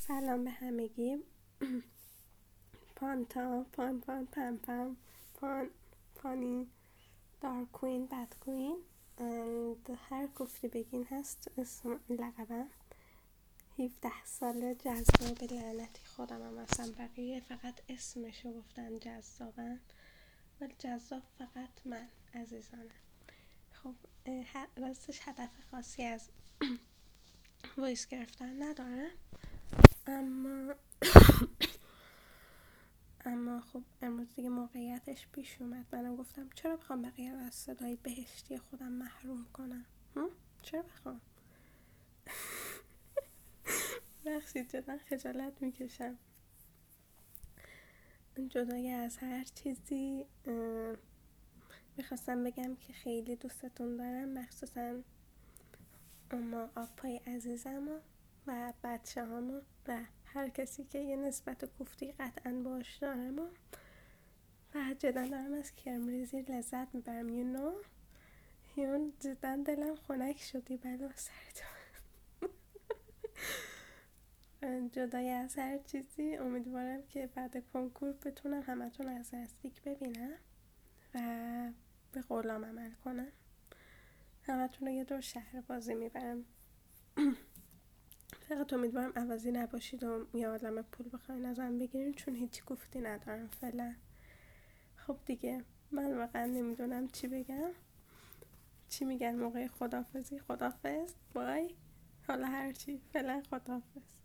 سلام به همگی. پانتا، پان پان پم پم، پان پانی، دارک کوین، بد کوین، هر گفتی بگین هست اسم لقبم. 17 ساله جذاب لعنتی خودم هم اصلا بقیه فقط اسمشو گفتن جذابن ولی جذاب فقط من عزیزانه. خب راستش هدف خاصی از وایس گرفتن ندارم، اما خب امروز دیگه موقعیتش پیش اومد. منم گفتم چرا بخوام بقیه رو از صدای بهشتی خودم محروم کنم؟ چرا بخوام؟ بخشید جدا خجالت میکشم. جدای از هر چیزی میخواستم بگم که خیلی دوستتون دارم، مخصوصا اما آپای عزیزم و بچه هامو و هر کسی که یه نسبت کوفتی قطعا باش دارم و جدا دارم از کرمریزی لذت میبرم. یون جدا دلم خنک شدی بلا سرتون. جدای از هر چیزی امیدوارم که بعد کنکور بتونم همتون از نزدیک ببینم و به قولام عمل کنم. همتون رو یه دور شهر بازی میبرم. فقط امیدوارم عوضی نباشید و یه عالم پول بخواین ازم بگیرین، چون هیچی گفتی ندارم فعلا. خب دیگه من واقعا نمیدونم چی بگم. چی میگن موقع خداحافظی؟ خداحافظ، بای، حالا هرچی، فعلا خداحافظ.